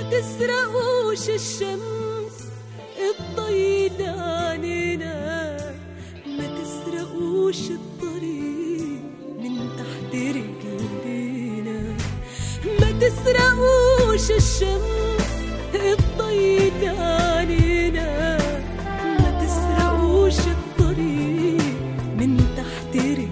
تسرقوش الشمس الضيل عنينا، ما تسرقوش الطريق من تحت رجلينا، ما تسرقوش الشمس الضيل علينا، ما تسرقوش الطريق من تحت رجلينا.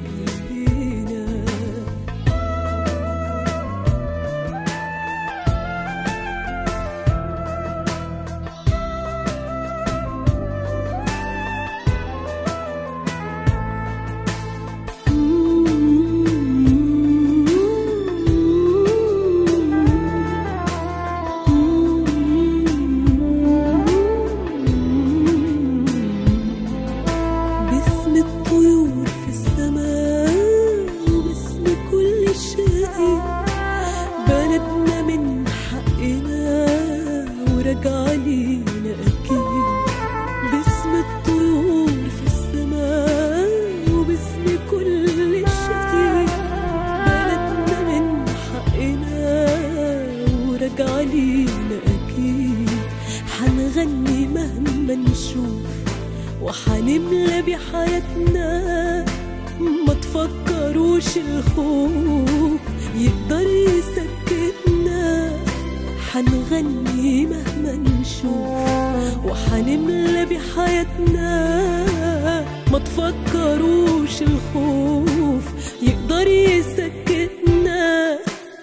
بلدنا من حقنا ورجع لينا أكيد، باسم الطيور في السماء وباسم كل الشهيد. بلدنا من حقنا ورجع لينا أكيد، حنغني مهما نشوف وحنملى بحياتنا. ما تفكروش الخوف يقدر يسكتنا، حنغني مهما نشوف وحنملى بحياتنا. ما تفكروش الخوف يقدر يسكتنا.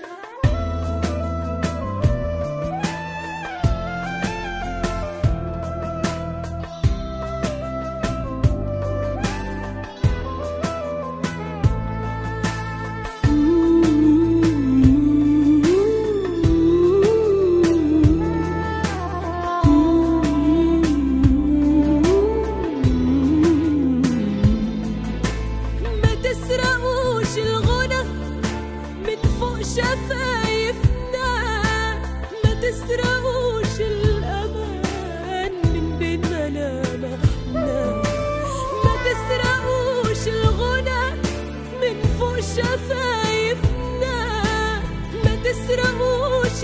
شفايفنا ما تسرقوش الأمان من بين ملامحنا، ما تسرقوش الغنى من فوق شفايفنا، ما تسرقوش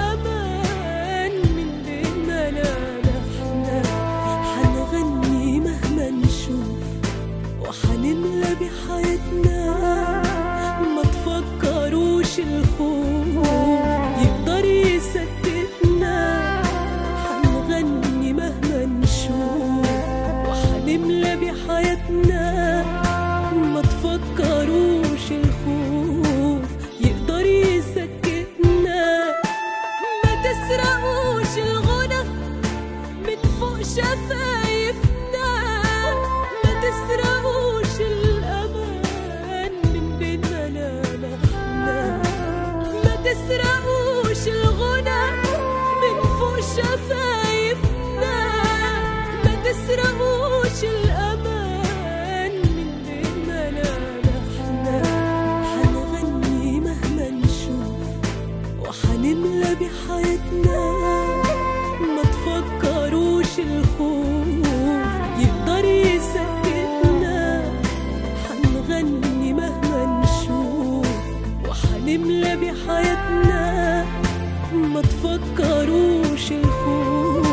الأمان من بين ملامحنا. حنغني مهما نشوف وحنملى بحياتنا. ما تفكروش الخوف يقدر يسكتنا، حنغني مهما نشوف وحنملى بحياتنا. ما تفكروش الخوف يقدر يسكتنا. ما تسرقوش الغنى من فوق شفايفنا، ما تسرقوش الأمان من بين ملامحنا، ما تسرقوش الغنى من فوق شفايفنا، ما تسرقوش الأمان من بين ملامحنا. حنغني مهما نشوف وحنملى بحياتنا. ما تفكروش الخوف يقدر يسكتنا، حنغني مهما نشوف وحنملى بحياتنا. ما تفكروش الخوف